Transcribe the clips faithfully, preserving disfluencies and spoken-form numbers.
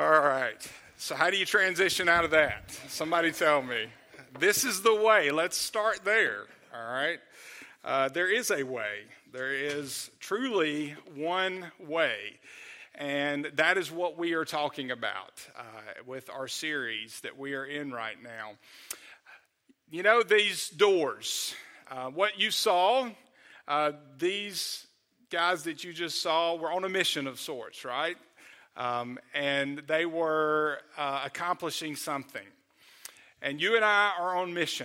All right. So how do you transition out of that? Somebody tell me. This is the way. Let's start there. All right. Uh, there is a way. There is truly one way. And that is what we are talking about uh, with our series that we are in right now. You know, these doors, uh, what you saw, uh, these guys that you just saw were on a mission of sorts, right? Um, and they were uh, accomplishing something. And you and I are on mission.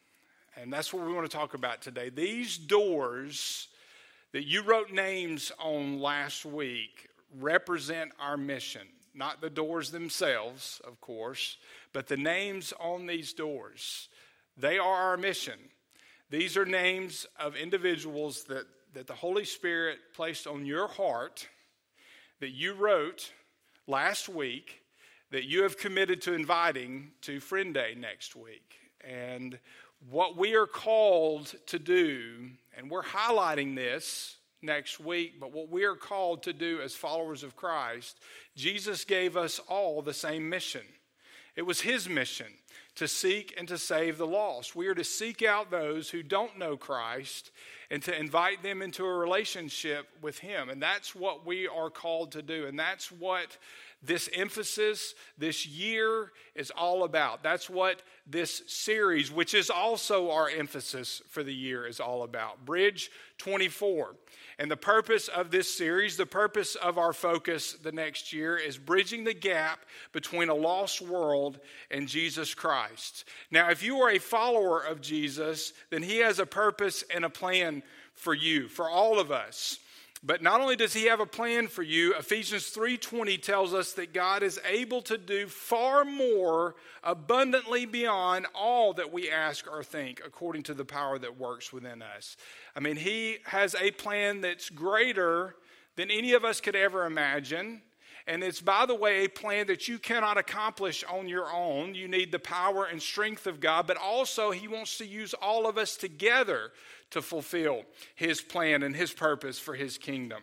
And that's what we want to talk about today. These doors that you wrote names on last week represent our mission. Not the doors themselves, of course, but the names on these doors. They are our mission. These are names of individuals that, that the Holy Spirit placed on your heart that you wrote last week that you have committed to inviting to Friend Day next week. And what we are called to do, and we're highlighting this next week, but what we are called to do as followers of Christ, Jesus gave us all the same mission. It was his mission to seek and to save the lost. We are to seek out those who don't know Christ and to invite them into a relationship with him. And that's what we are called to do. And that's what this emphasis, this year is all about. That's what this series, which is also our emphasis for the year, is all about. Bridge twenty-four. And the purpose of this series, the purpose of our focus the next year is bridging the gap between a lost world and Jesus Christ. Now, if you are a follower of Jesus, then he has a purpose and a plan for you, for all of us. But not only does he have a plan for you, Ephesians three twenty tells us that God is able to do far more abundantly beyond all that we ask or think, according to the power that works within us. I mean, he has a plan that's greater than any of us could ever imagine. And it's, by the way, a plan that you cannot accomplish on your own. You need the power and strength of God, but also he wants to use all of us together to fulfill his plan and his purpose for his kingdom.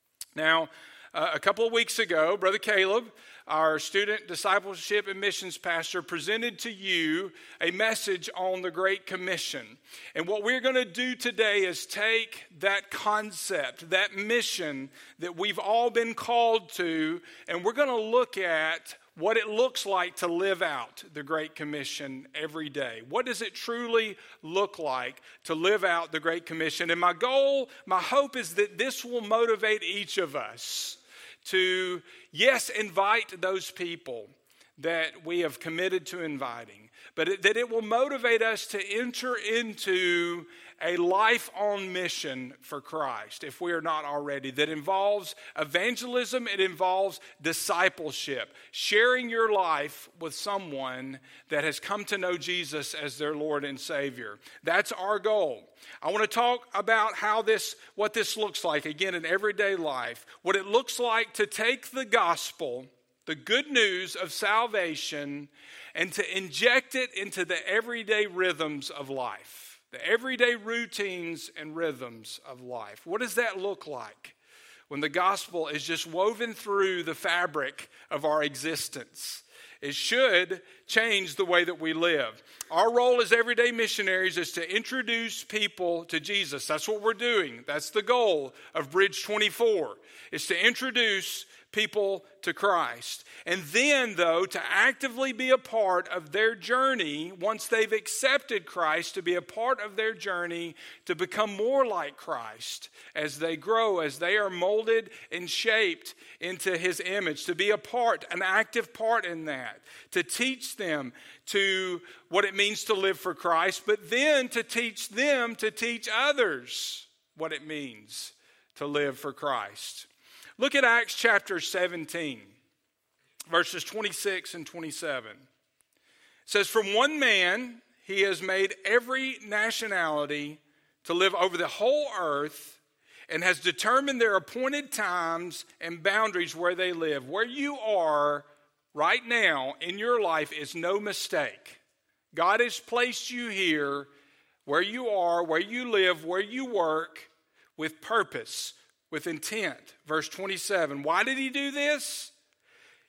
Now, uh, a couple of weeks ago, Brother Caleb, our student discipleship and missions pastor, presented to you a message on the Great Commission. And what we're going to do today is take that concept, that mission that we've all been called to, and we're going to look at what it looks like to live out the Great Commission every day. What does it truly look like to live out the Great Commission? And my goal, my hope is that this will motivate each of us to, yes, invite those people that we have committed to inviting, but it, that it will motivate us to enter into a life on mission for Christ, if we are not already, that involves evangelism, it involves discipleship, sharing your life with someone that has come to know Jesus as their Lord and Savior. That's our goal. I want to talk about how this, what this looks like, again, in everyday life, what it looks like to take the gospel, the good news of salvation, and to inject it into the everyday rhythms of life. The everyday routines and rhythms of life. What does that look like when the gospel is just woven through the fabric of our existence? It should change the way that we live. Our role as everyday missionaries is to introduce people to Jesus. That's what we're doing. That's the goal of Bridge twenty-four, is to introduce people to Christ. And then, though, to actively be a part of their journey, once they've accepted Christ, to be a part of their journey to become more like Christ as they grow, as they are molded and shaped into his image, to be a part, an active part in that, to teach them to what it means to live for Christ, but then to teach them to teach others what it means to live for Christ. Look at Acts chapter seventeen, verses twenty-six and twenty-seven. It says, "From one man he has made every nationality to live over the whole earth and has determined their appointed times and boundaries where they live." Where you are right now in your life is no mistake. God has placed you here where you are, where you live, where you work, with purpose, with intent. Verse twenty-seven, why did he do this?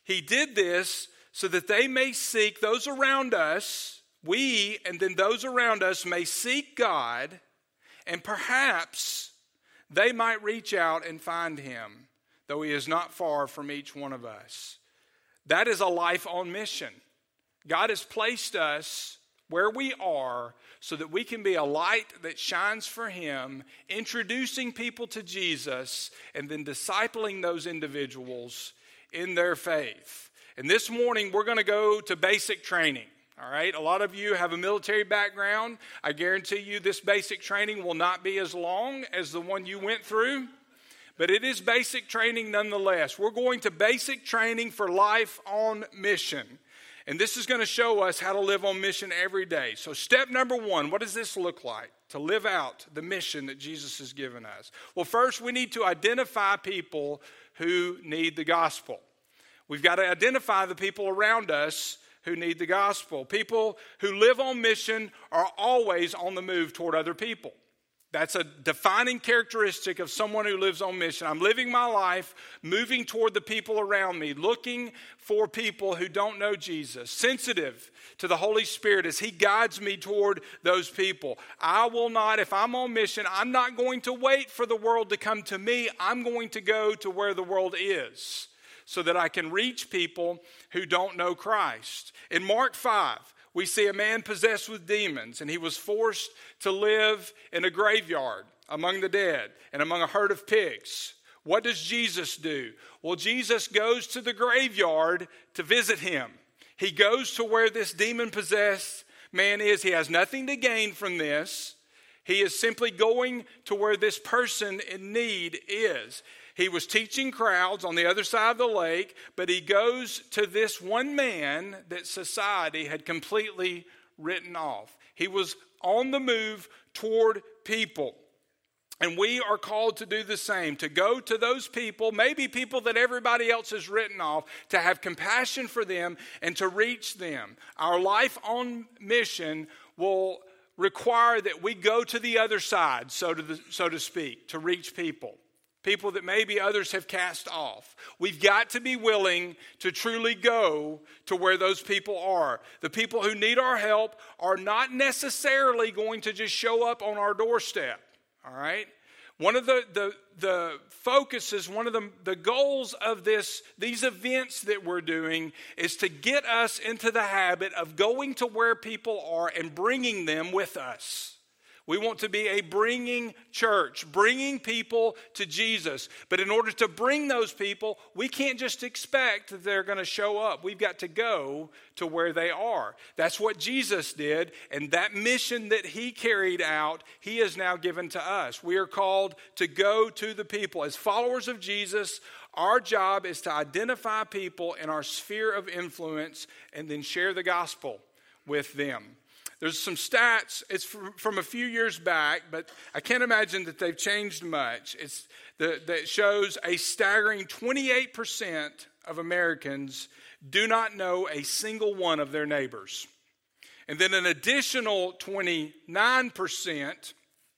He did this so that they may seek those around us, we and then those around us may seek God, and perhaps they might reach out and find him, though he is not far from each one of us. That is a life on mission. God has placed us where we are so that we can be a light that shines for him, introducing people to Jesus and then discipling those individuals in their faith. And this morning we're going to go to basic training. All right, a lot of you have a military background. I guarantee you this basic training will not be as long as the one you went through, but it is basic training nonetheless. We're going to basic training for life on mission. And this is going to show us how to live on mission every day. So step number one, what does this look like to live out the mission that Jesus has given us? Well, first we need to identify people who need the gospel. We've got to identify the people around us who need the gospel. People who live on mission are always on the move toward other people. That's a defining characteristic of someone who lives on mission. I'm living my life moving toward the people around me, looking for people who don't know Jesus, sensitive to the Holy Spirit as he guides me toward those people. I will not, if I'm on mission, I'm not going to wait for the world to come to me. I'm going to go to where the world is so that I can reach people who don't know Christ. In Mark five, we see a man possessed with demons, and he was forced to live in a graveyard among the dead and among a herd of pigs. What does Jesus do? Well, Jesus goes to the graveyard to visit him. He goes to where this demon-possessed man is. He has nothing to gain from this. He is simply going to where this person in need is. He was teaching crowds on the other side of the lake, but he goes to this one man that society had completely written off. He was on the move toward people. And we are called to do the same, to go to those people, maybe people that everybody else has written off, to have compassion for them and to reach them. Our life on mission will require that we go to the other side, so to, the, so to speak, to reach people. People that maybe others have cast off. We've got to be willing to truly go to where those people are. The people who need our help are not necessarily going to just show up on our doorstep. All right? One of the, the, the focuses, one of the, the goals of this, these events that we're doing is to get us into the habit of going to where people are and bringing them with us. We want to be a bringing church, bringing people to Jesus. But in order to bring those people, we can't just expect that they're going to show up. We've got to go to where they are. That's what Jesus did, and that mission that he carried out, he has now given to us. We are called to go to the people. As followers of Jesus, our job is to identify people in our sphere of influence and then share the gospel with them. There's some stats, it's from, from a few years back, but I can't imagine that they've changed much. It's the, that shows a staggering twenty-eight percent of Americans do not know a single one of their neighbors. And then an additional twenty-nine percent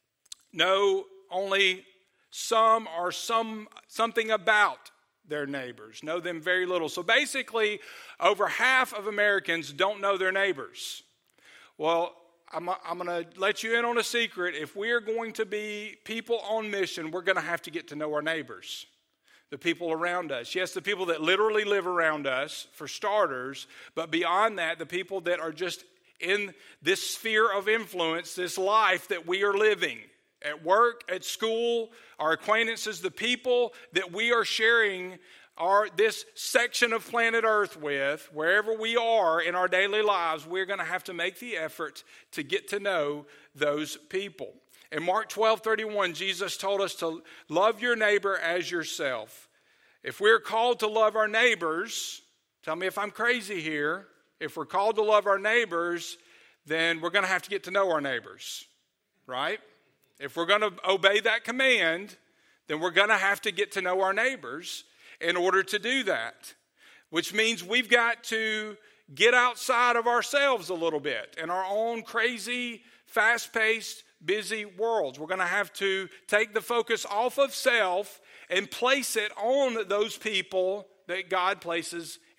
know only some or some something about their neighbors, know them very little. So basically, over half of Americans don't know their neighbors. Well, I'm, I'm going to let you in on a secret. If we are going to be people on mission, we're going to have to get to know our neighbors, the people around us. Yes, the people that literally live around us, for starters, but beyond that, the people that are just in this sphere of influence, this life that we are living. At work, at school, our acquaintances, the people that we are sharing Our, this section of planet Earth with, wherever we are in our daily lives, we're going to have to make the effort to get to know those people. In Mark twelve thirty-one, Jesus told us to love your neighbor as yourself. If we're called to love our neighbors, tell me if I'm crazy here, if we're called to love our neighbors, then we're going to have to get to know our neighbors, right? If we're going to obey that command, then we're going to have to get to know our neighbors in order to do that, which means we've got to get outside of ourselves a little bit in our own crazy, fast-paced, busy worlds. We're going to have to take the focus off of self and place it on those people that God places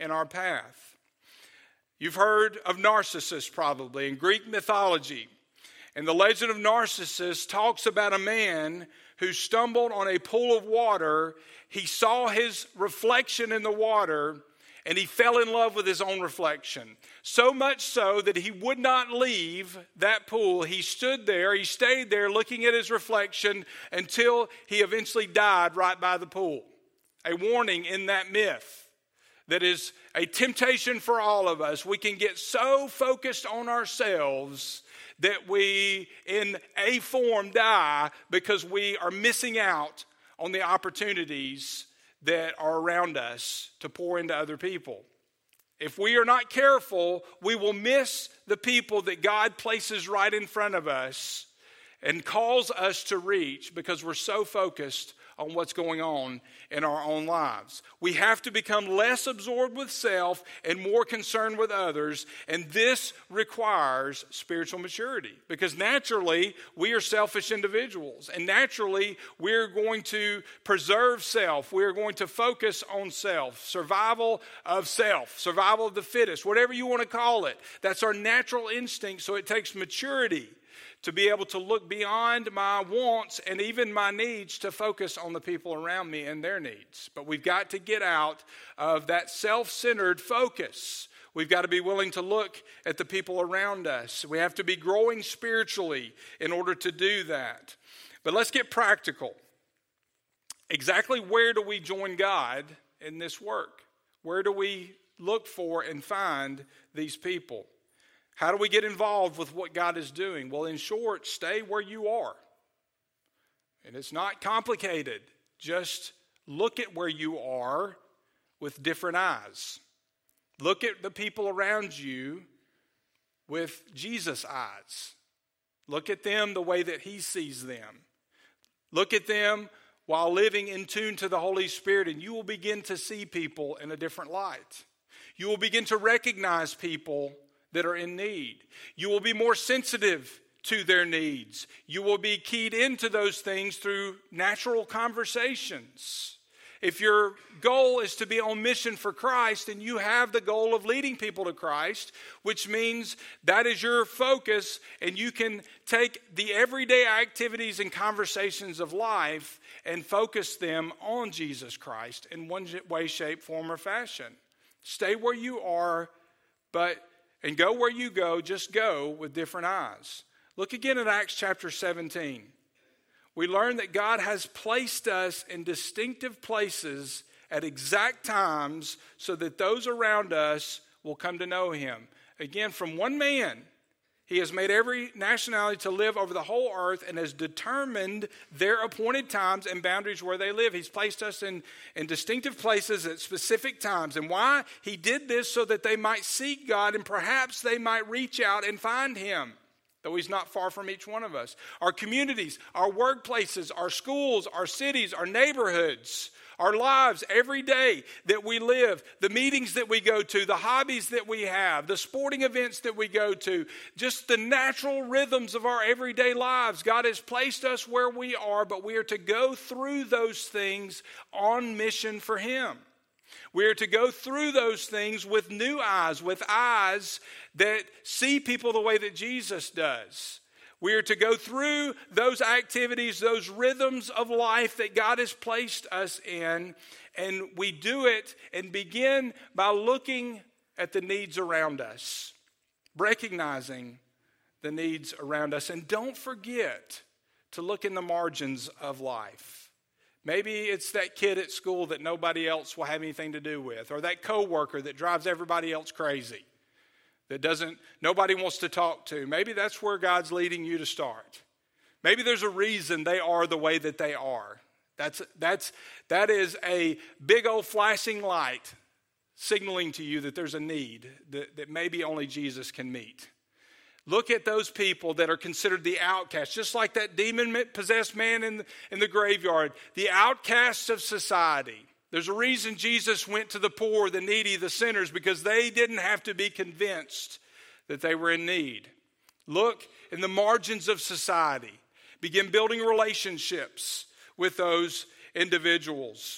in our path. You've heard of Narcissus probably in Greek mythology. And the legend of Narcissus talks about a man who stumbled on a pool of water. He saw his reflection in the water, and he fell in love with his own reflection. So much so that he would not leave that pool. He stood there, he stayed there looking at his reflection until he eventually died right by the pool. A warning in that myth that is a temptation for all of us. We can get so focused on ourselves that we, in a form, die because we are missing out on the opportunities that are around us to pour into other people. If we are not careful, we will miss the people that God places right in front of us and calls us to reach because we're so focused on what's going on in our own lives. We have to become less absorbed with self and more concerned with others, and this requires spiritual maturity because naturally we are selfish individuals, and naturally we're going to preserve self. We're going to focus on self, survival of self, survival of the fittest, whatever you want to call it. That's our natural instinct, so it takes maturity to be able to look beyond my wants and even my needs to focus on the people around me and their needs. But we've got to get out of that self-centered focus. We've got to be willing to look at the people around us. We have to be growing spiritually in order to do that. But let's get practical. Exactly where do we join God in this work? Where do we look for and find these people? How do we get involved with what God is doing? Well, in short, stay where you are. And it's not complicated. Just look at where you are with different eyes. Look at the people around you with Jesus' eyes. Look at them the way that he sees them. Look at them while living in tune to the Holy Spirit, and you will begin to see people in a different light. You will begin to recognize people that are in need. You will be more sensitive to their needs. You will be keyed into those things through natural conversations. If your goal is to be on mission for Christ, and you have the goal of leading people to Christ, which means that is your focus, and you can take the everyday activities and conversations of life and focus them on Jesus Christ in one way, shape, form, or fashion. Stay where you are, but and go where you go, just go with different eyes. Look again at Acts chapter seventeen. We learn that God has placed us in distinctive places at exact times so that those around us will come to know him. Again, from one man, he has made every nationality to live over the whole earth and has determined their appointed times and boundaries where they live. He's placed us in, in distinctive places at specific times. And why? He did this so that they might seek God and perhaps they might reach out and find him, though he's not far from each one of us. Our communities, our workplaces, our schools, our cities, our neighborhoods, our lives every day that we live, the meetings that we go to, the hobbies that we have, the sporting events that we go to, just the natural rhythms of our everyday lives. God has placed us where we are, but we are to go through those things on mission for him. We are to go through those things with new eyes, with eyes that see people the way that Jesus does. We are to go through those activities, those rhythms of life that God has placed us in, and we do it and begin by looking at the needs around us, recognizing the needs around us. And don't forget to look in the margins of life. Maybe it's that kid at school that nobody else will have anything to do with, or that coworker that drives everybody else crazy, that doesn't, nobody wants to talk to. Maybe that's where God's leading you to start. Maybe there's a reason they are the way that they are. That's, that's, that is a big old flashing light signaling to you that there's a need that, that maybe only Jesus can meet. Look at those people that are considered the outcasts, just like that demon-possessed man in the, in the graveyard, the outcasts of society. There's a reason Jesus went to the poor, the needy, the sinners, because they didn't have to be convinced that they were in need. Look in the margins of society. Begin building relationships with those individuals.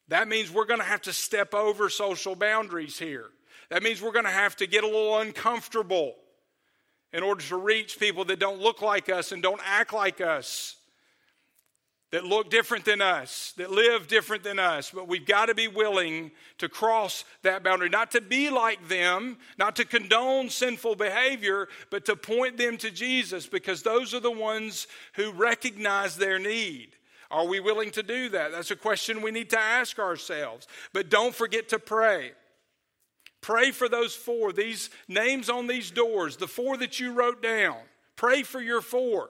That means we're going to have to step over social boundaries here. That means we're going to have to get a little uncomfortable in order to reach people that don't look like us and don't act like us, that look different than us, that live different than us. But we've got to be willing to cross that boundary, not to be like them, not to condone sinful behavior, but to point them to Jesus, because those are the ones who recognize their need. Are we willing to do that? That's a question we need to ask ourselves. But don't forget to pray. Pray for those four, these names on these doors, the four that you wrote down. Pray for your four.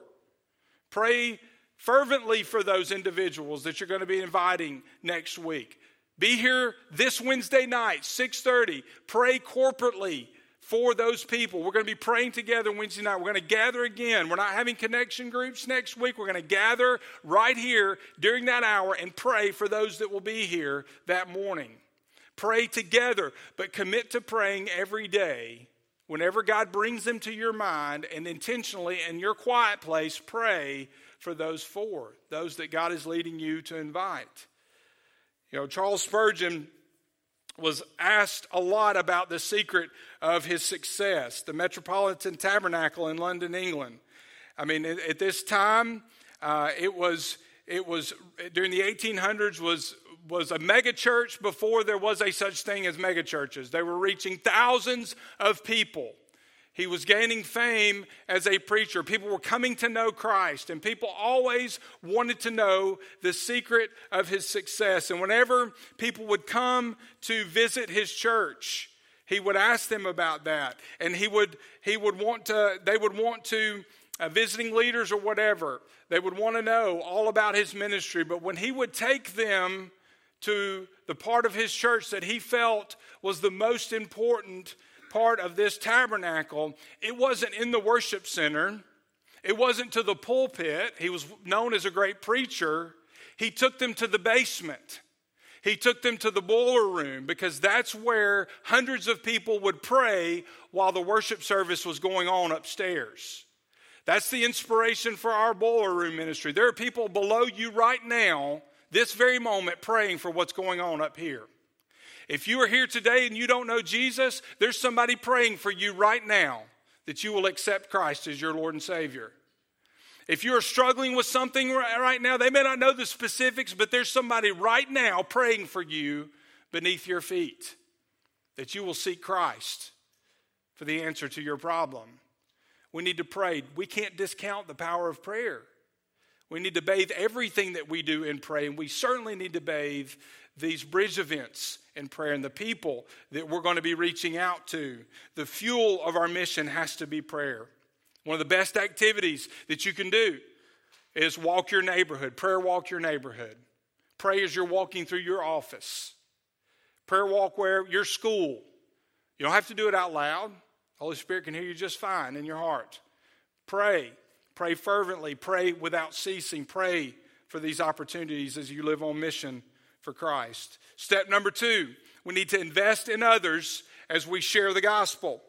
Pray fervently for those individuals that you're going to be inviting next week. Be here this Wednesday night, six thirty. Pray corporately for those people. We're going to be praying together Wednesday night. We're going to gather again. We're not having connection groups next week. We're going to gather right here during that hour and pray for those that will be here that morning. Pray together, but commit to praying every day. Whenever God brings them to your mind, and intentionally in your quiet place, pray for those four, those that God is leading you to invite. You know, Charles Spurgeon was asked a lot about the secret of his success, the Metropolitan Tabernacle in London, England. I mean, at, at this time, uh, it was it was during the eighteen hundreds was was a mega church before there was a such thing as mega churches. They were reaching thousands of people. He was gaining fame as a preacher. People were coming to know Christ, and people always wanted to know the secret of his success. And whenever people would come to visit his church, he would ask them about that. And he would he would want to they would want to uh, visiting leaders or whatever, they would want to know all about his ministry. But when he would take them to the part of his church that he felt was the most important part of this tabernacle, it wasn't in the worship center. It wasn't to the pulpit. He was known as a great preacher. He took them to the basement. He took them to the boiler room, because that's where hundreds of people would pray while the worship service was going on upstairs. That's the inspiration for our boiler room ministry. There are people below you right now, this very moment, praying for what's going on up here. If you are here today and you don't know Jesus, there's somebody praying for you right now that you will accept Christ as your Lord and Savior. If you are struggling with something right now, they may not know the specifics, but there's somebody right now praying for you beneath your feet, that you will seek Christ for the answer to your problem. We need to pray. We can't discount the power of prayer. We need to bathe everything that we do in prayer, and we certainly need to bathe these bridge events in prayer and the people that we're going to be reaching out to. The fuel of our mission has to be prayer. One of the best activities that you can do is walk your neighborhood. Prayer walk your neighborhood. Pray as you're walking through your office. Prayer walk where your school. You don't have to do it out loud. The Holy Spirit can hear you just fine in your heart. Pray. Pray fervently. Pray without ceasing. Pray for these opportunities as you live on mission for Christ. Step number two, we need to invest in others as we share the gospel.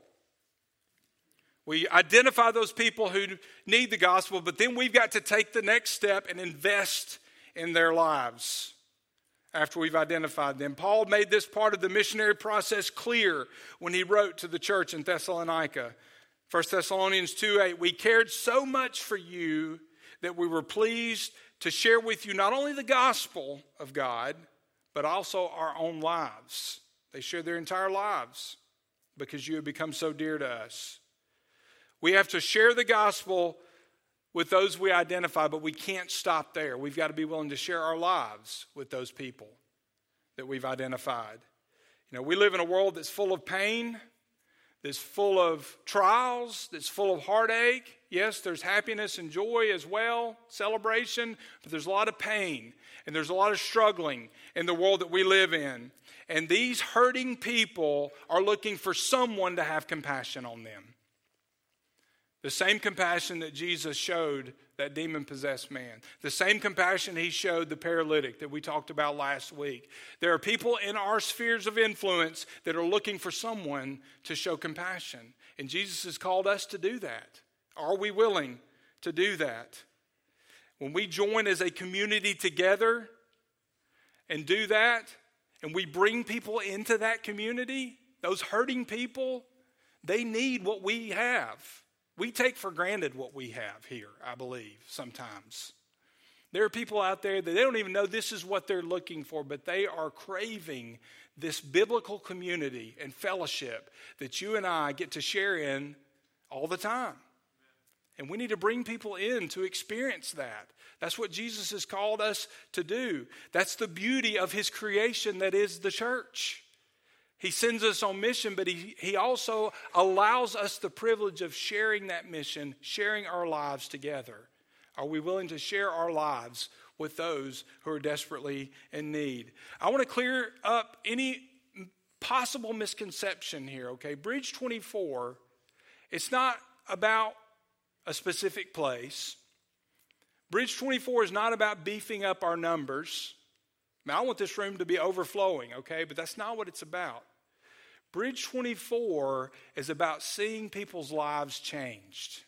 We identify those people who need the gospel, but then we've got to take the next step and invest in their lives after we've identified them. Paul made this part of the missionary process clear when he wrote to the church in Thessalonica. First Thessalonians two eight, we cared so much for you that we were pleased to share with you not only the gospel of God, but also our own lives. They shared their entire lives because you have become so dear to us. We have to share the gospel with those we identify, but we can't stop there. We've got to be willing to share our lives with those people that we've identified. You know, we live in a world that's full of pain, that's full of trials, that's full of heartache. Yes, there's happiness and joy as well, celebration, but there's a lot of pain and there's a lot of struggling in the world that we live in. And these hurting people are looking for someone to have compassion on them. The same compassion that Jesus showed that demon-possessed man. The same compassion he showed the paralytic that we talked about last week. There are people in our spheres of influence that are looking for someone to show compassion. And Jesus has called us to do that. Are we willing to do that? When we join as a community together and do that, and we bring people into that community, those hurting people, they need what we have. We take for granted what we have here, I believe, sometimes. There are people out there that they don't even know this is what they're looking for, but they are craving this biblical community and fellowship that you and I get to share in all the time. And we need to bring people in to experience that. That's what Jesus has called us to do. That's the beauty of his creation that is the church. He sends us on mission, but he, he also allows us the privilege of sharing that mission, sharing our lives together. Are we willing to share our lives with those who are desperately in need? I want to clear up any possible misconception here, okay? Bridge twenty-four, it's not about a specific place. Bridge twenty-four is not about beefing up our numbers. I mean, I want this room to be overflowing, okay? But that's not what it's about. Bridge twenty-four is about seeing people's lives changed.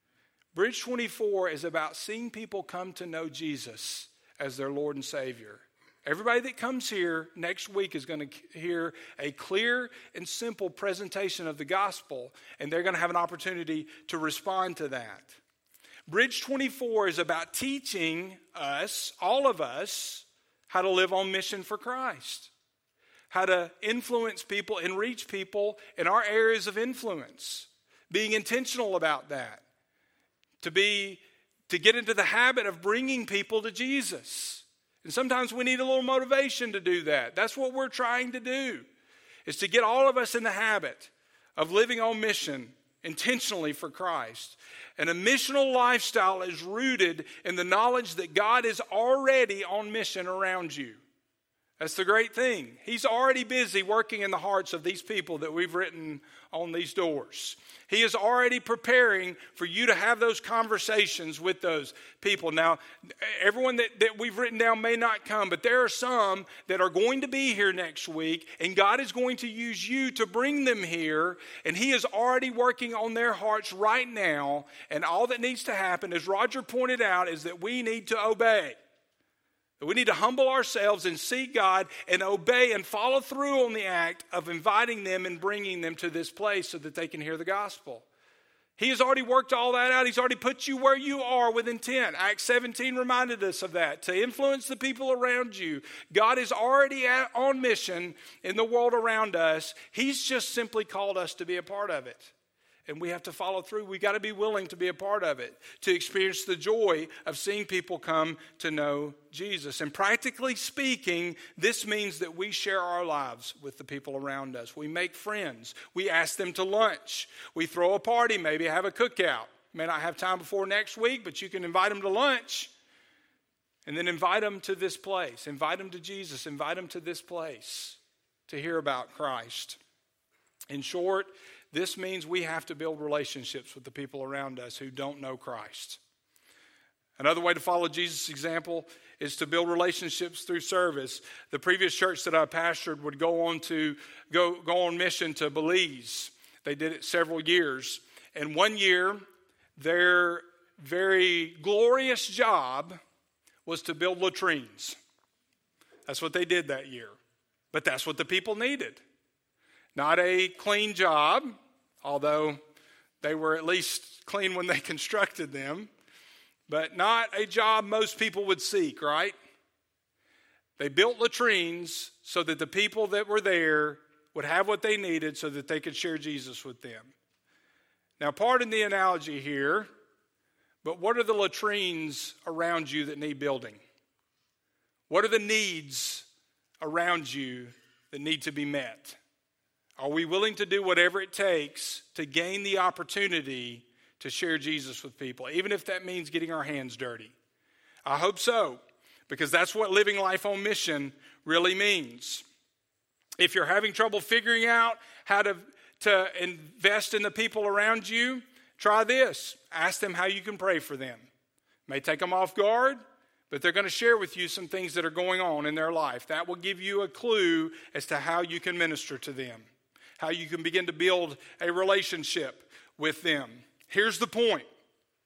Bridge twenty-four is about seeing people come to know Jesus as their Lord and Savior. Everybody that comes here next week is going to hear a clear and simple presentation of the gospel, and they're going to have an opportunity to respond to that. Bridge twenty-four is about teaching us, all of us, how to live on mission for Christ, how to influence people and reach people in our areas of influence, being intentional about that, to be to get into the habit of bringing people to Jesus. And sometimes we need a little motivation to do that. That's what we're trying to do, is to get all of us in the habit of living on mission intentionally for Christ. And a missional lifestyle is rooted in the knowledge that God is already on mission around you. That's the great thing. He's already busy working in the hearts of these people that we've written on these doors. He is already preparing for you to have those conversations with those people. Now, everyone that, that we've written down may not come, but there are some that are going to be here next week, and God is going to use you to bring them here, and he is already working on their hearts right now, and all that needs to happen, as Roger pointed out, is that we need to obey. We need to humble ourselves and seek God and obey and follow through on the act of inviting them and bringing them to this place so that they can hear the gospel. He has already worked all that out. He's already put you where you are with intent. Acts seventeen reminded us of that, to influence the people around you. God is already at, on mission in the world around us. He's just simply called us to be a part of it. And we have to follow through. We've got to be willing to be a part of it, to experience the joy of seeing people come to know Jesus. And practically speaking, this means that we share our lives with the people around us. We make friends. We ask them to lunch. We throw a party, maybe have a cookout. May not have time before next week, but you can invite them to lunch. And then invite them to this place. Invite them to Jesus. Invite them to this place to hear about Christ. In short, this means we have to build relationships with the people around us who don't know Christ. Another way to follow Jesus' example is to build relationships through service. The previous church that I pastored would go on to go, go on mission to Belize. They did it several years. And one year, their very glorious job was to build latrines. That's what they did that year. But that's what the people needed. Not a clean job, although they were at least clean when they constructed them, but not a job most people would seek, right? They built latrines so that the people that were there would have what they needed so that they could share Jesus with them. Now, pardon the analogy here, but what are the latrines around you that need building? What are the needs around you that need to be met? Are we willing to do whatever it takes to gain the opportunity to share Jesus with people, even if that means getting our hands dirty? I hope so, because that's what living life on mission really means. If you're having trouble figuring out how to, to invest in the people around you, try this. Ask them how you can pray for them. It may take them off guard, but they're going to share with you some things that are going on in their life. That will give you a clue as to how you can minister to them, how you can begin to build a relationship with them. Here's the point.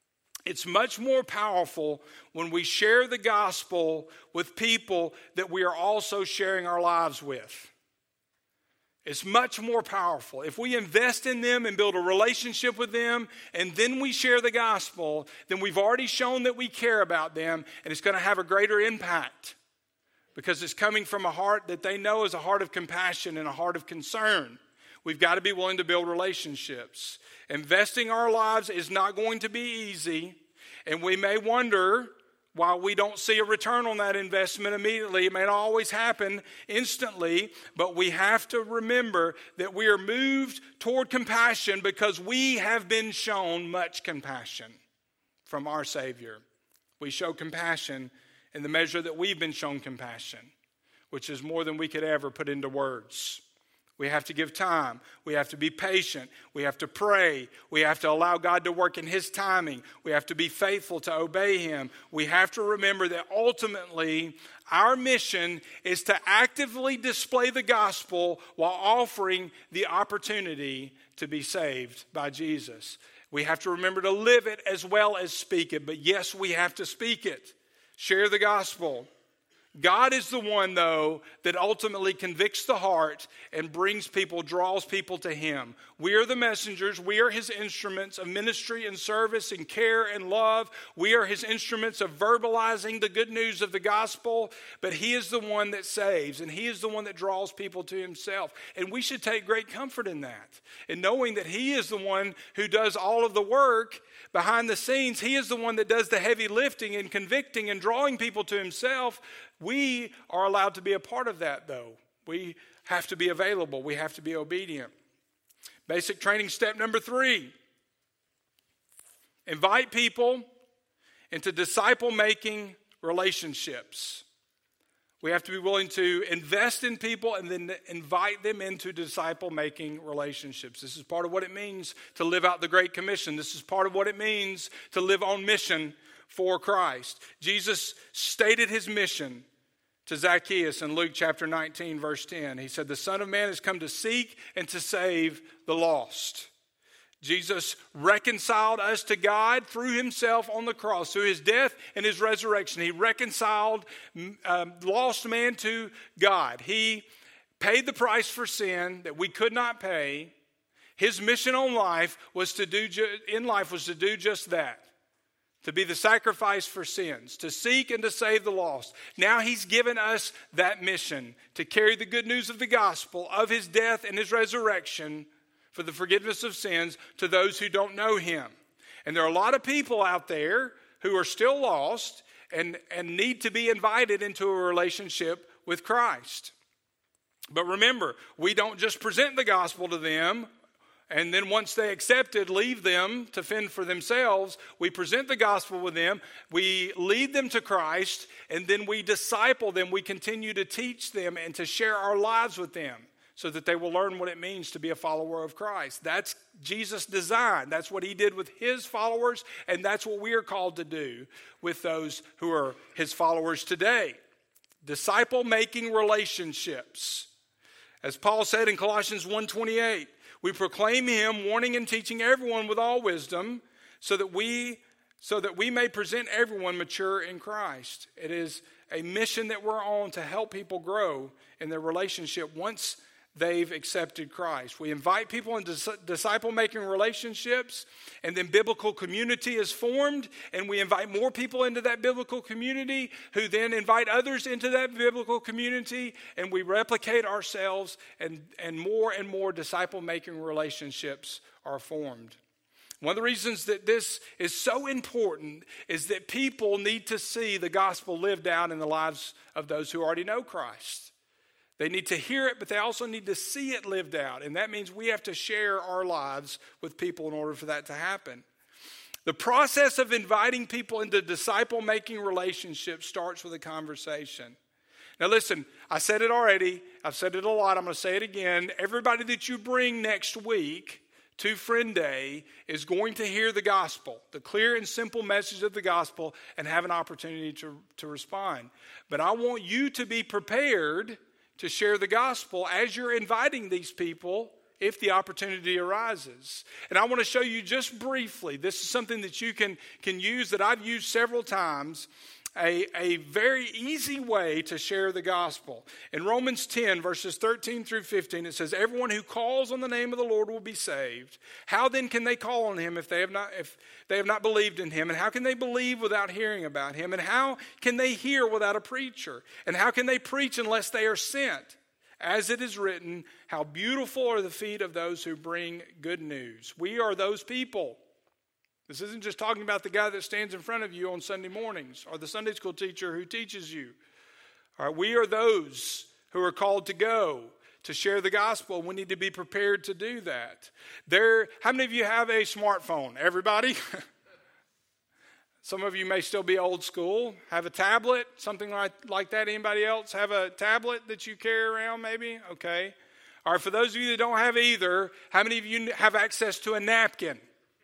It's much more powerful when we share the gospel with people that we are also sharing our lives with. It's much more powerful. If we invest in them and build a relationship with them, and then we share the gospel, then we've already shown that we care about them, and it's going to have a greater impact because it's coming from a heart that they know is a heart of compassion and a heart of concern. We've got to be willing to build relationships. Investing our lives is not going to be easy, and we may wonder why we don't see a return on that investment immediately. It may not always happen instantly, but we have to remember that we are moved toward compassion because we have been shown much compassion from our Savior. We show compassion in the measure that we've been shown compassion, which is more than we could ever put into words. We have to give time. We have to be patient. We have to pray. We have to allow God to work in His timing. We have to be faithful to obey Him. We have to remember that ultimately our mission is to actively display the gospel while offering the opportunity to be saved by Jesus. We have to remember to live it as well as speak it. But yes, we have to speak it. Share the gospel. God is the one, though, that ultimately convicts the heart and brings people, draws people to Him. We are the messengers. We are His instruments of ministry and service and care and love. We are His instruments of verbalizing the good news of the gospel. But He is the one that saves, and He is the one that draws people to Himself. And we should take great comfort in that. In knowing that He is the one who does all of the work behind the scenes. He is the one that does the heavy lifting and convicting and drawing people to Himself. We are allowed to be a part of that, though. We have to be available. We have to be obedient. Basic training step number three. Invite people into disciple-making relationships. We have to be willing to invest in people and then invite them into disciple-making relationships. This is part of what it means to live out the Great Commission. This is part of what it means to live on mission for Christ. Jesus stated His mission to Zacchaeus in Luke chapter nineteen, verse ten. He said, "The Son of Man has come to seek and to save the lost." Jesus reconciled us to God through Himself on the cross, through His death and His resurrection. He reconciled um, lost man to God. He paid the price for sin that we could not pay. His mission on life was to do ju- in life was to do just that. To be the sacrifice for sins, to seek and to save the lost. Now He's given us that mission to carry the good news of the gospel, of His death and His resurrection for the forgiveness of sins to those who don't know Him. And there are a lot of people out there who are still lost and, and need to be invited into a relationship with Christ. But remember, we don't just present the gospel to them and then once they accept it, leave them to fend for themselves. We present the gospel with them. We lead them to Christ, and then we disciple them. We continue to teach them and to share our lives with them so that they will learn what it means to be a follower of Christ. That's Jesus' design. That's what He did with His followers, and that's what we are called to do with those who are His followers today. Disciple-making relationships. As Paul said in Colossians one twenty-eight, we proclaim Him, warning and teaching everyone with all wisdom, so that we so that we may present everyone mature in Christ. It is a mission that we're on to help people grow in their relationship once they've accepted Christ. We invite people into disciple-making relationships, and then biblical community is formed, and we invite more people into that biblical community who then invite others into that biblical community, and we replicate ourselves, and, and more and more disciple-making relationships are formed. One of the reasons that this is so important is that people need to see the gospel lived out in the lives of those who already know Christ. They need to hear it, but they also need to see it lived out. And that means we have to share our lives with people in order for that to happen. The process of inviting people into disciple-making relationships starts with a conversation. Now listen, I said it already. I've said it a lot. I'm going to say it again. Everybody that you bring next week to Friend Day is going to hear the gospel, the clear and simple message of the gospel, and have an opportunity to, to respond. But I want you to be prepared to share the gospel as you're inviting these people if the opportunity arises. And I want to show you just briefly, this is something that you can, can use, that I've used several times, A, a very easy way to share the gospel. In Romans ten, verses thirteen through fifteen, it says, everyone who calls on the name of the Lord will be saved. How then can they call on him if they have not if they have not believed in him? And how can they believe without hearing about him? And how can they hear without a preacher? And how can they preach unless they are sent? As it is written, how beautiful are the feet of those who bring good news. We are those people. This isn't just talking about the guy that stands in front of you on Sunday mornings or the Sunday school teacher who teaches you. All right, we are those who are called to go to share the gospel. We need to be prepared to do that. There, how many of you have a smartphone? Everybody? Some of you may still be old school. Have a tablet, something like, like that. Anybody else have a tablet that you carry around maybe? Okay. All right, for those of you that don't have either, how many of you have access to a napkin?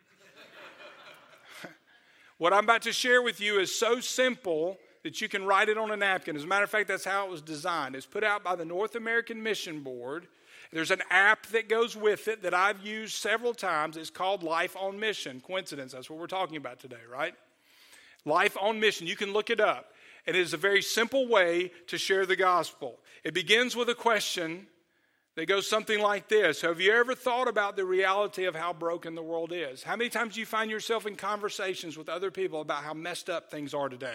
What I'm about to share with you is so simple that you can write it on a napkin. As a matter of fact, that's how it was designed. It's put out by the North American Mission Board. There's an app that goes with it that I've used several times. It's called Life on Mission. Coincidence, that's what we're talking about today, right? Life on Mission. You can look it up. It is a very simple way to share the gospel. It begins with a question that goes something like this. Have you ever thought about the reality of how broken the world is? How many times do you find yourself in conversations with other people about how messed up things are today?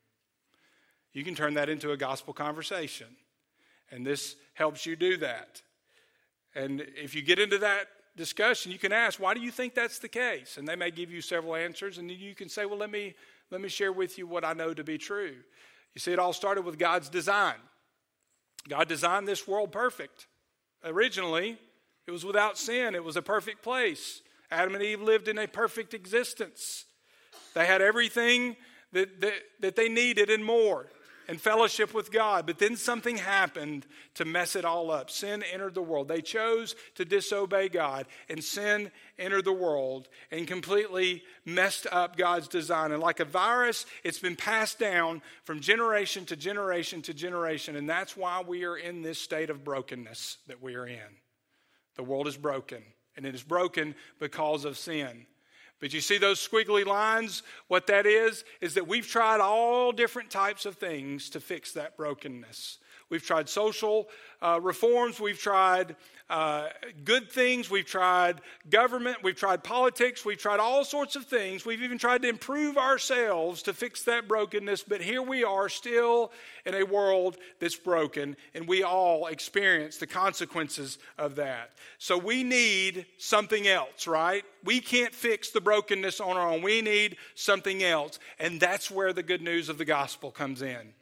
You can turn that into a gospel conversation. And this helps you do that. And if you get into that discussion, you can ask, why do you think that's the case? And they may give you several answers. And then you can say, well, let me, let me share with you what I know to be true. You see, it all started with God's design. God designed this world perfect. Originally, it was without sin. It was a perfect place. Adam and Eve lived in a perfect existence. They had everything that, that, that they needed and more, and fellowship with God. But then something happened to mess it all up. Sin entered the world. They chose to disobey God, and sin entered the world and completely messed up God's design. And like a virus, it's been passed down from generation to generation to generation. And that's why we are in this state of brokenness that we are in. The world is broken, and it is broken because of sin. But you see those squiggly lines? What that is, is that we've tried all different types of things to fix that brokenness. We've tried social uh, reforms. We've tried uh, good things. We've tried government. We've tried politics. We've tried all sorts of things. We've even tried to improve ourselves to fix that brokenness. But here we are still in a world that's broken, and we all experience the consequences of that. So we need something else, right? We can't fix the brokenness on our own. We need something else. And that's where the good news of the gospel comes in.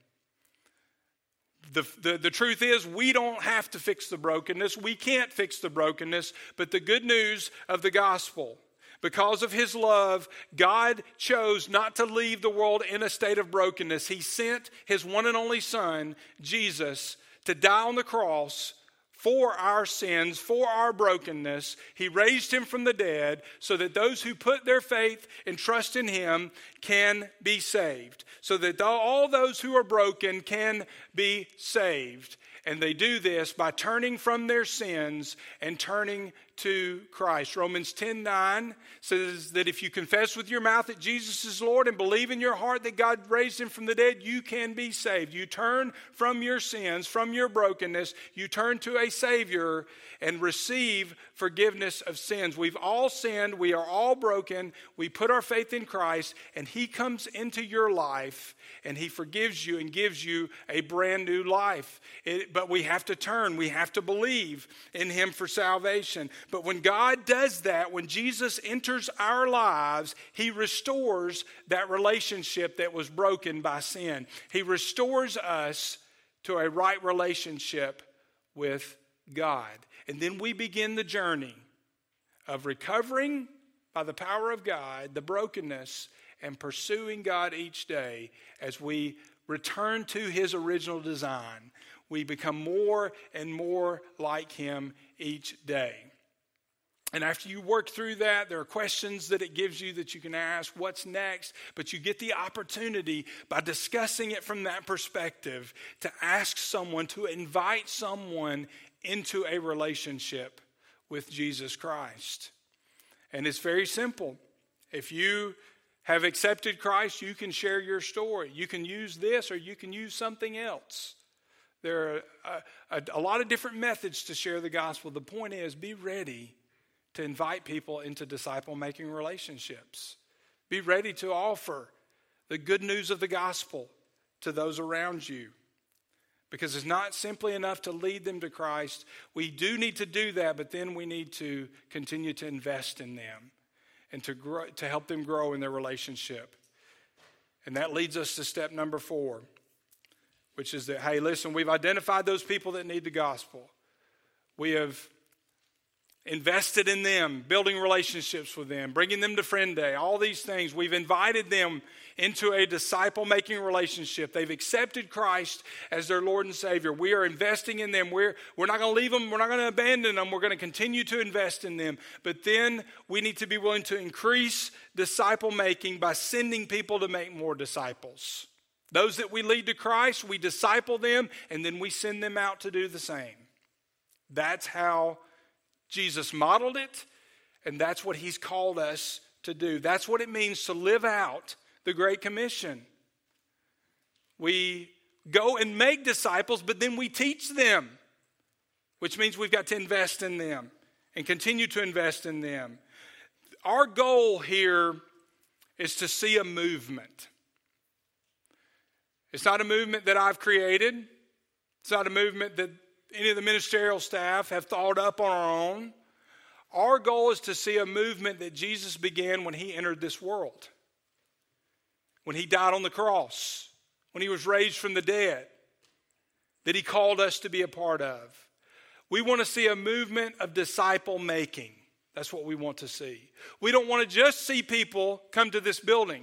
The, the, the truth is, we don't have to fix the brokenness. We can't fix the brokenness. But the good news of the gospel, because of his love, God chose not to leave the world in a state of brokenness. He sent his one and only Son, Jesus, to die on the cross for our sins, for our brokenness. He raised him from the dead so that those who put their faith and trust in him can be saved. So that all those who are broken can be saved. And they do this by turning from their sins and turning to Christ. Romans ten nine says that if you confess with your mouth that Jesus is Lord and believe in your heart that God raised him from the dead, you can be saved. You turn from your sins, from your brokenness. You turn to a Savior and receive forgiveness of sins. We've all sinned. We are all broken. We put our faith in Christ, and he comes into your life, and he forgives you and gives you a brand new life. It, but we have to turn. We have to believe in him for salvation. But when God does that, when Jesus enters our lives, he restores that relationship that was broken by sin. He restores us to a right relationship with God. And then we begin the journey of recovering by the power of God, the brokenness, and pursuing God each day as we return to his original design. We become more and more like him each day. And after you work through that, there are questions that it gives you that you can ask, what's next? But you get the opportunity by discussing it from that perspective to ask someone, to invite someone into a relationship with Jesus Christ. And it's very simple. If you have accepted Christ, you can share your story. You can use this or you can use something else. There are a, a, a lot of different methods to share the gospel. The point is, be ready to invite people into disciple-making relationships. Be ready to offer the good news of the gospel to those around you. Because it's not simply enough to lead them to Christ. We do need to do that, but then we need to continue to invest in them and to grow, to help them grow in their relationship. And that leads us to step number four, which is that, hey, listen, we've identified those people that need the gospel. We have invested in them, building relationships with them, bringing them to Friend Day, all these things. We've invited them into a disciple-making relationship. They've accepted Christ as their Lord and Savior. We are investing in them. We're, we're not going to leave them. We're not going to abandon them. We're going to continue to invest in them. But then we need to be willing to increase disciple-making by sending people to make more disciples. Those that we lead to Christ, we disciple them, and then we send them out to do the same. That's how Jesus modeled it, and that's what he's called us to do. That's what it means to live out the Great Commission. We go and make disciples, but then we teach them, which means we've got to invest in them and continue to invest in them. Our goal here is to see a movement. It's not a movement that I've created. It's not a movement that any of the ministerial staff have thought up on our own. Our goal is to see a movement that Jesus began when he entered this world. When he died on the cross. When he was raised from the dead. That he called us to be a part of. We want to see a movement of disciple making. That's what we want to see. We don't want to just see people come to this building.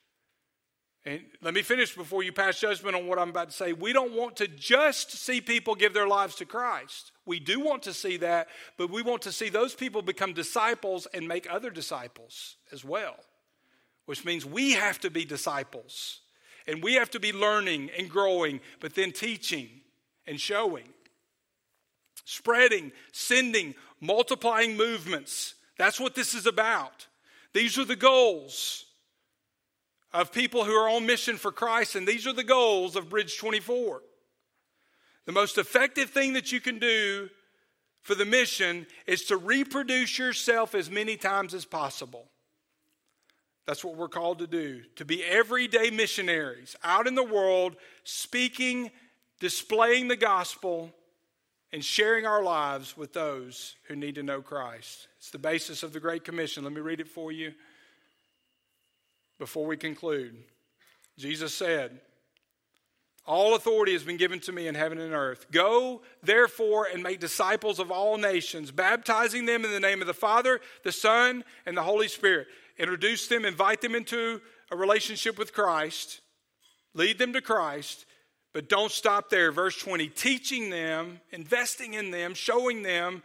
And let me finish before you pass judgment on what I'm about to say. We don't want to just see people give their lives to Christ. We do want to see that, but we want to see those people become disciples and make other disciples as well. Which means we have to be disciples. And we have to be learning and growing, but then teaching and showing. Spreading, sending, multiplying movements. That's what this is about. These are the goals of people who are on mission for Christ, and these are the goals of Bridge twenty-four. The most effective thing that you can do for the mission is to reproduce yourself as many times as possible. That's what we're called to do, to be everyday missionaries out in the world, speaking, displaying the gospel, and sharing our lives with those who need to know Christ. It's the basis of the Great Commission. Let me read it for you before we conclude. Jesus said, "All authority has been given to me in heaven and earth. Go, therefore, and make disciples of all nations, baptizing them in the name of the Father, the Son, and the Holy Spirit." Introduce them, invite them into a relationship with Christ. Lead them to Christ. But don't stop there. Verse twenty, teaching them, investing in them, showing them,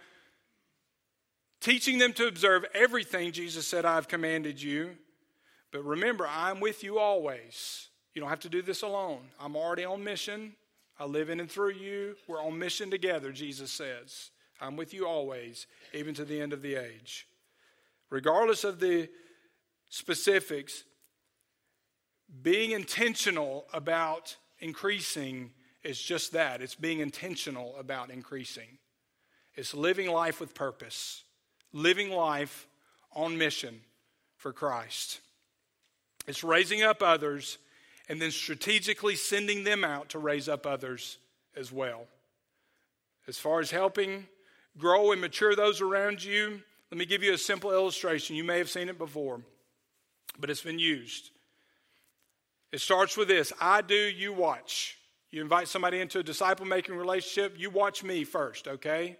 teaching them to observe everything Jesus said, "I have commanded you." But remember, I'm with you always. You don't have to do this alone. I'm already on mission. I live in and through you. We're on mission together, Jesus says. I'm with you always, even to the end of the age. Regardless of the specifics, being intentional about increasing is just that. It's being intentional about increasing. It's living life with purpose. Living life on mission for Christ. It's raising up others and then strategically sending them out to raise up others as well. As far as helping grow and mature those around you, let me give you a simple illustration. You may have seen it before, but it's been used. It starts with this: I do, you watch. You invite somebody into a disciple-making relationship, you watch me first, okay?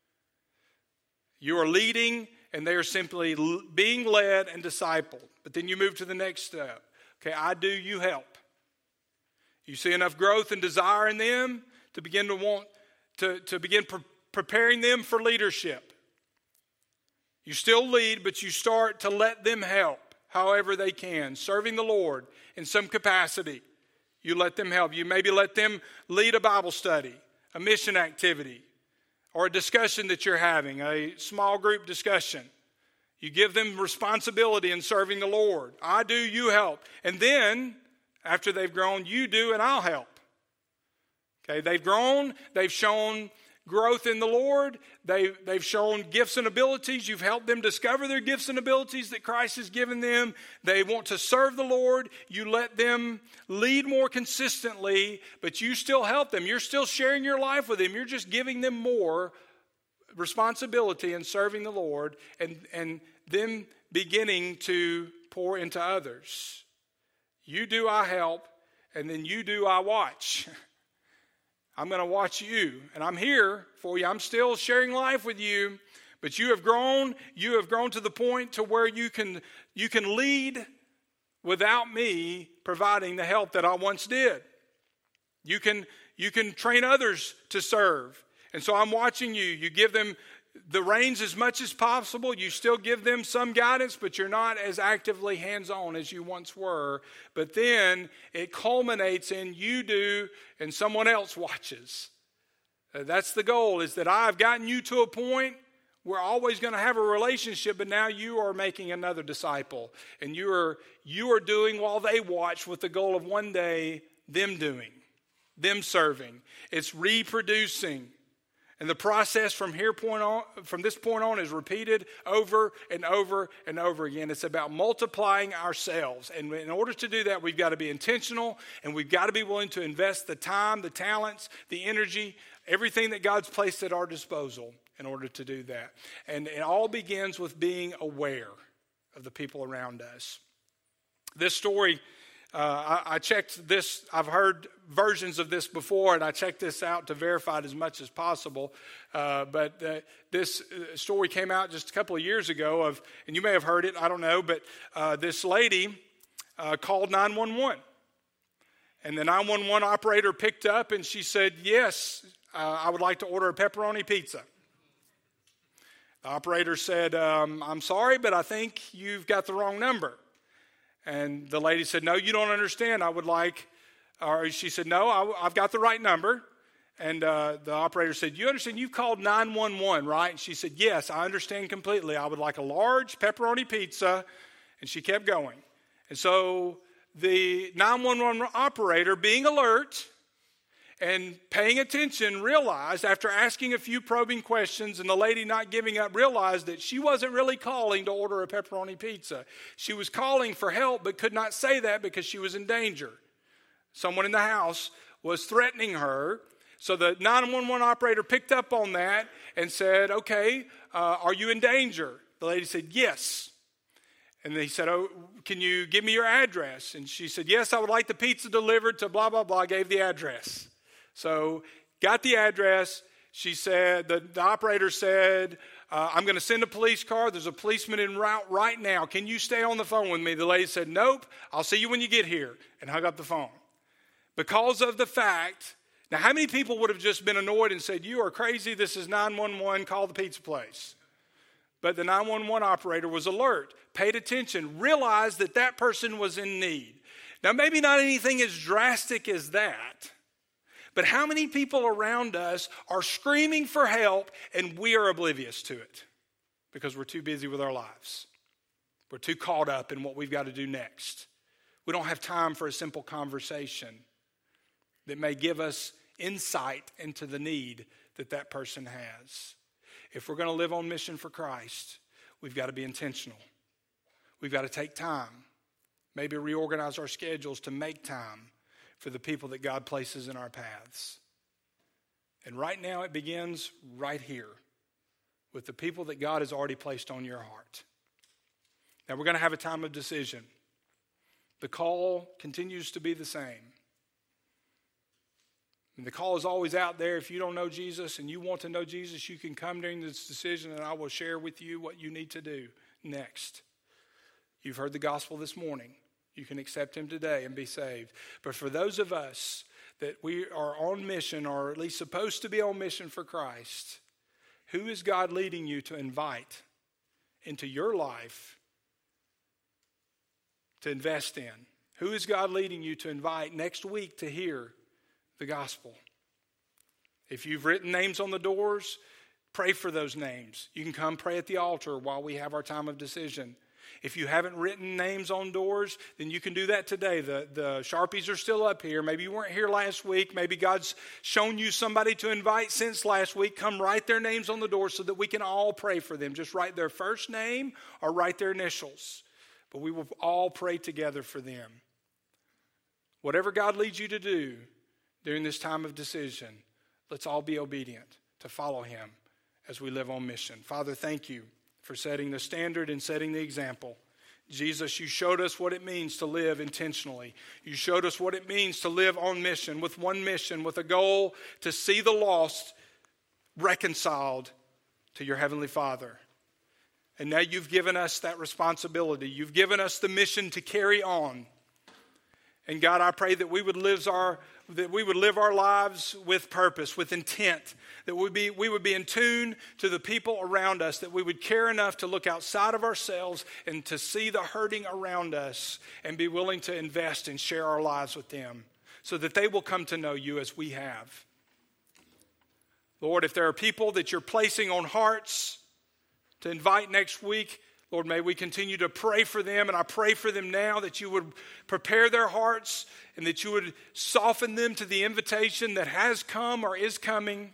You are leading, and they are simply being led and discipled. But then you move to the next step. Okay, I do, you help. You see enough growth and desire in them to begin to want, to, to begin pre- preparing them for leadership. You still lead, but you start to let them help however they can, serving the Lord in some capacity. You let them help. You maybe let them lead a Bible study, a mission activity, or a discussion that you're having, a small group discussion. You give them responsibility in serving the Lord. I do, you help. And then, after they've grown, you do and I'll help. Okay, they've grown, they've shown growth in the Lord, they, they've shown gifts and abilities. You've helped them discover their gifts and abilities that Christ has given them. They want to serve the Lord. You let them lead more consistently, but you still help them. You're still sharing your life with them. You're just giving them more responsibility in serving the Lord and, and them beginning to pour into others. You do, I help, and then you do, I watch. I'm going to watch you, and I'm here for you. I'm still sharing life with you, but you have grown. You have grown to the point to where you can you can lead without me providing the help that I once did. You can you can train others to serve, and so I'm watching you. You give them the reins as much as possible. You still give them some guidance, but you're not as actively hands-on as you once were. But then it culminates in you do and someone else watches. Uh, that's the goal, is that I've gotten you to a point we're always going to have a relationship, but now you are making another disciple. And you are, you are doing while they watch, with the goal of one day them doing, them serving. It's reproducing. And the process from here point on, from this point on, is repeated over and over and over again. It's about multiplying ourselves. And in order to do that, we've got to be intentional, and we've got to be willing to invest the time, the talents, the energy, everything that God's placed at our disposal in order to do that. And it all begins with being aware of the people around us. This story, Uh, I, I checked this. I've heard versions of this before, and I checked this out to verify it as much as possible. Uh, but uh, this story came out just a couple of years ago of, and you may have heard it, I don't know, but uh, this lady uh, called nine one one. And the nine one one operator picked up, and she said, yes, uh, I would like to order a pepperoni pizza. The operator said, um, I'm sorry, but I think you've got the wrong number. And the lady said, no, you don't understand. I would like, or she said, no, I, I've got the right number. And uh, the operator said, you understand, you've called nine one one, right? And she said, yes, I understand completely. I would like a large pepperoni pizza. And she kept going. And so the nine one one operator, being alert and paying attention, realized, after asking a few probing questions and the lady not giving up, realized that she wasn't really calling to order a pepperoni pizza. She was calling for help, but could not say that because she was in danger. Someone in the house was threatening her. So the nine one one operator picked up on that and said, okay, uh, are you in danger? The lady said, yes. And he said, oh, can you give me your address? And she said, yes, I would like the pizza delivered to blah, blah, blah. Gave the address. So got the address. She said, the, the operator said, uh, I'm going to send a police car. There's a policeman en route right now. Can you stay on the phone with me? The lady said, nope, I'll see you when you get here, and hung up the phone. Because of the fact, now how many people would have just been annoyed and said, you are crazy, this is nine one one, call the pizza place? But the nine one one operator was alert, paid attention, realized that that person was in need. Now maybe not anything as drastic as that, but how many people around us are screaming for help and we are oblivious to it because we're too busy with our lives? We're too caught up in what we've got to do next. We don't have time for a simple conversation that may give us insight into the need that that person has. If we're going to live on mission for Christ, we've got to be intentional. We've got to take time, maybe reorganize our schedules to make time for the people that God places in our paths. And right now it begins right here with the people that God has already placed on your heart. Now we're going to have a time of decision. The call continues to be the same. And the call is always out there. If you don't know Jesus and you want to know Jesus, you can come during this decision and I will share with you what you need to do next. You've heard the gospel this morning. You can accept him today and be saved. But for those of us that we are on mission, or at least supposed to be on mission for Christ, who is God leading you to invite into your life to invest in? Who is God leading you to invite next week to hear the gospel? If you've written names on the doors, Pray for those names. You can come pray at the altar while we have our time of decision. If you haven't written names on doors, then you can do that today. The, the Sharpies are still up here. Maybe you weren't here last week. Maybe God's shown you somebody to invite since last week. Come write their names on the door so that we can all pray for them. Just write their first name or write their initials. But we will all pray together for them. Whatever God leads you to do during this time of decision, let's all be obedient to follow him as we live on mission. Father, thank you for setting the standard and setting the example. Jesus, you showed us what it means to live intentionally. You showed us what it means to live on mission, with one mission, with a goal to see the lost reconciled to your Heavenly Father. And now you've given us that responsibility. You've given us the mission to carry on. And God, I pray that we would live our that we would live our lives with purpose, with intent, that we be we would be in tune to the people around us, that we would care enough to look outside of ourselves and to see the hurting around us and be willing to invest and share our lives with them so that they will come to know you as we have. Lord, if there are people that you're placing on hearts to invite next week, Lord, may we continue to pray for them, and I pray for them now that you would prepare their hearts and that you would soften them to the invitation that has come or is coming.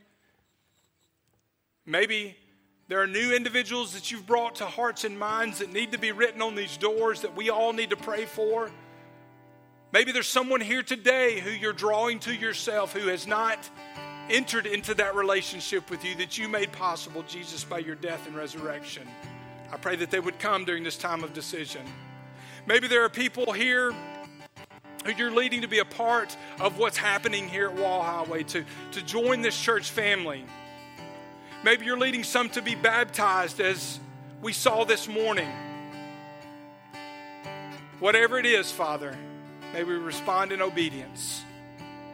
Maybe there are new individuals that you've brought to hearts and minds that need to be written on these doors that we all need to pray for. Maybe there's someone here today who you're drawing to yourself who has not entered into that relationship with you that you made possible, Jesus, by your death and resurrection. I pray that they would come during this time of decision. Maybe there are people here who you're leading to be a part of what's happening here at Wall Highway, to, to join this church family. Maybe you're leading some to be baptized as we saw this morning. Whatever it is, Father, may we respond in obedience.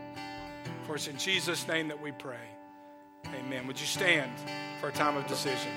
For it's in Jesus' name that we pray. Amen. Would you stand for a time of decision?